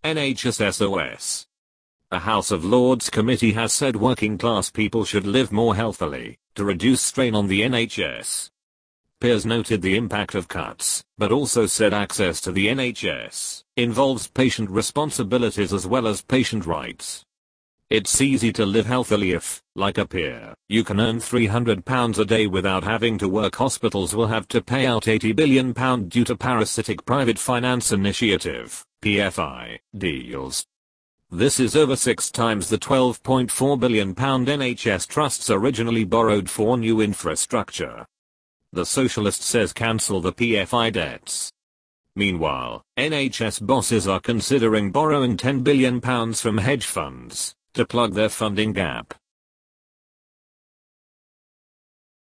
NHS SOS. A House of Lords committee has said working class people should live more healthily to reduce strain on the NHS. Peers noted the impact of cuts, but also said access to the NHS involves patient responsibilities as well as patient rights. It's easy to live healthily if, like a peer, you can earn £300 a day without having to work. Hospitals will have to pay out £80 billion due to parasitic private finance initiative, PFI, deals. This is over 6 times the £12.4 billion NHS trusts originally borrowed for new infrastructure. The Socialist says cancel the PFI debts. Meanwhile, NHS bosses are considering borrowing £10 billion from hedge funds to plug their funding gap.